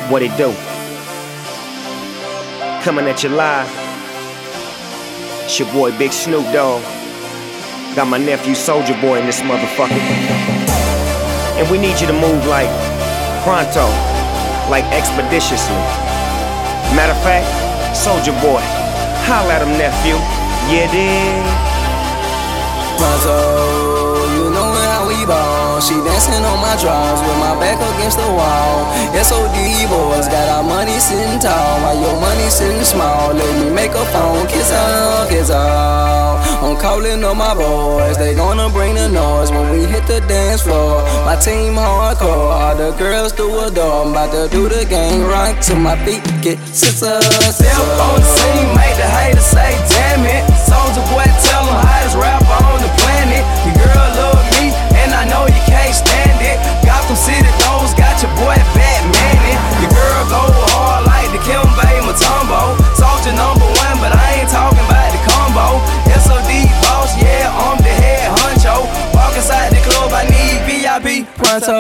What it do? Coming at you live. It's your boy Big Snoop Dogg. Got my nephew Soulja Boy in this motherfucker. And we need you to move like pronto, like expeditiously. Matter of fact, Soulja Boy, holla at him, nephew. Yeah, dig. Pronto, you know how we ball. She dancing on my drawers with my back against the wall. SOD boys got our money sitting tall, while your money sitting small. Let me make a phone, kiss out, kiss out. I'm calling on my boys, they gonna bring the noise when we hit the dance floor. My team hardcore, all the girls through a door. I'm about to do the gang right to my feet, get scissors. Step on the scene, make the haters say damn it. Soulja Boy, tell them hottest rapper on the planet. Your girl love me, and I know you can't stand it. Gotham City Dogs got your boy Batman it. Your girl go hard like the Kimbe Mutombo. Soulja #1, but I ain't talking about the combo. SOD boss, yeah, I'm the head honcho. Walk inside the club, I need VIP. Pronto,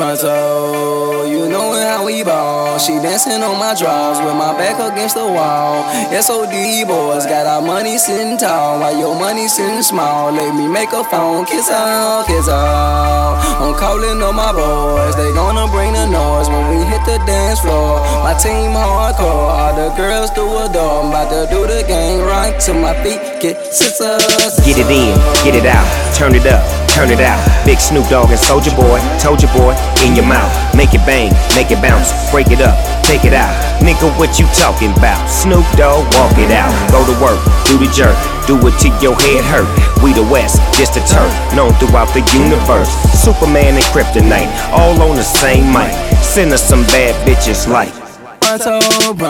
pronto, you know how we ball. She dancing on my drawers with my back against the wall. SOD boys got our money sitting tall, while your money sitting small. Let me make a phone, kiss out, kiss out. I'm calling on my boys, they gonna bring the noise when we hit the dance floor. My team hardcore, all the girls through a door. I'm about to do the gang right to my feet, get scissors. Get it in, get it out, turn it up, turn it out. Big Snoop Dogg and Soulja Boy, told your boy, in your mouth. Make it bang, make it bounce, break it up, take it out. Nigga, what you talking about? Snoop Dogg, walk it out. Go to work, do the jerk, do it till your head hurt. We the West, just a turf, known throughout the universe. Superman and Kryptonite, all on the same mic. Send us some bad bitches like Pronto,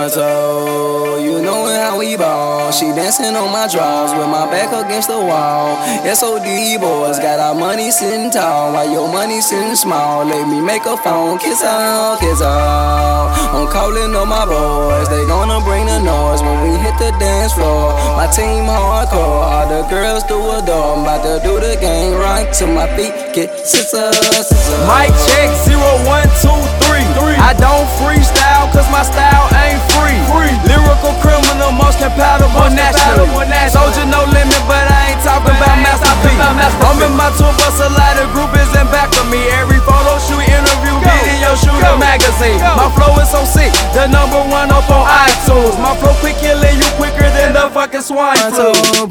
pronto, you know how we ball. She dancing on my drawers with my back against the wall. SOD boys got our money sitting tall, while your money sitting small. Let me make a phone, kiss out, kiss out. I'm calling on my boys, they gonna bring the noise when we hit the dance floor. My team hardcore, all the girls through a door. I'm about to do the gang right to my feet, get scissors. Mic check 0, 1, 2, 3. I don't freestyle cause my style ain't free. Lyrical criminal, most compatible nationally. Soulja no limit, but I ain't talking about Master P. I'm in my tour bus, a lot of group is in back of me. Every photo shoot, interview, video shoot, a magazine. My flow is so sick, the #1 up on iTunes. My flow quick, killing you quicker than the fucking swine flu. Pronto,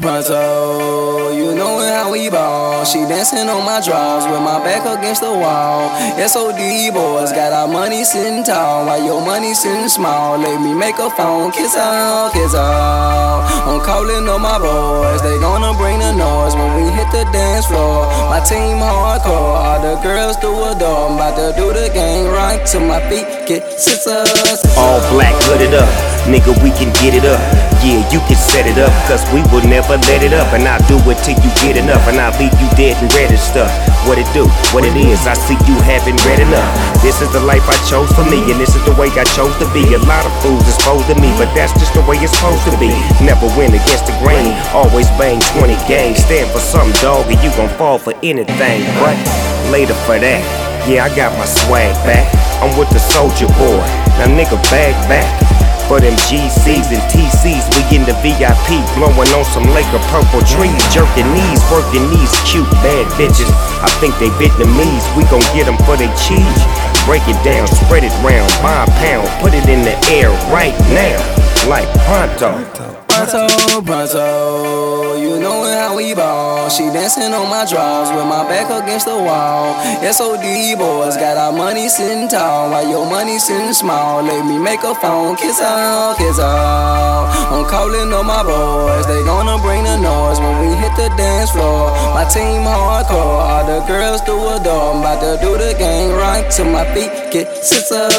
pronto, you know how we ball. She dancing on my drawers with my back against the wall. SOD boys got our money sitting tall, while your money sitting small. Let me make a phone, kiss out, kiss out. I'm calling on my boys, they gonna bring the noise when we hit the dance floor. My team hardcore, all the girls through a door. I'm about to do the gang right to my feet, get scissors. all black, hooded up. Nigga, we can get it up. Yeah, you can set it up, cause we will never let it up. And I'll do it till you get enough, and I'll leave you dead and read and stuff. What it do, what it is, I see you haven't read enough. This is the life I chose for me, and this is the way I chose to be. A lot of fools is supposed to me, but that's just the way it's supposed to be. Never win against the grain, always bang 20 games. Stand for something, dog, and you gon' fall for anything. But later for that, yeah, I got my swag back. I'm with the Soulja Boy, now nigga back. For them GCs and TCs, we in the VIP, blowing on some Laker purple trees, jerking knees, working these cute bad bitches. I think they Vietnamese, we gon' get them for they cheese. Break it down, spread it round, buy a pound, put it in the air right now, like pronto. Pronto, pronto, you know how we ball. She dancing on my drawers with my back against the wall. SOD boys got our money sitting tall, while your money sitting small. Let me make a phone, kiss out, kiss out. I'm calling on my boys, they gonna bring the noise when we hit the dance floor. My team hardcore, all the girls through a door. I'm about to do the gang right to my feet, get scissors.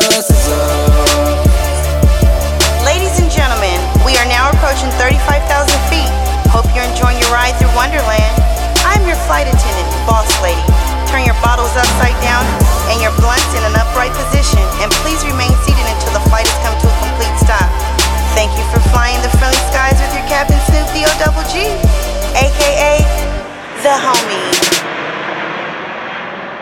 Ladies and gentlemen, we are now approaching 35,000 feet. Hope you're enjoying your ride through Wonderland. I'm your flight attendant, Boss Lady. Turn your bottles upside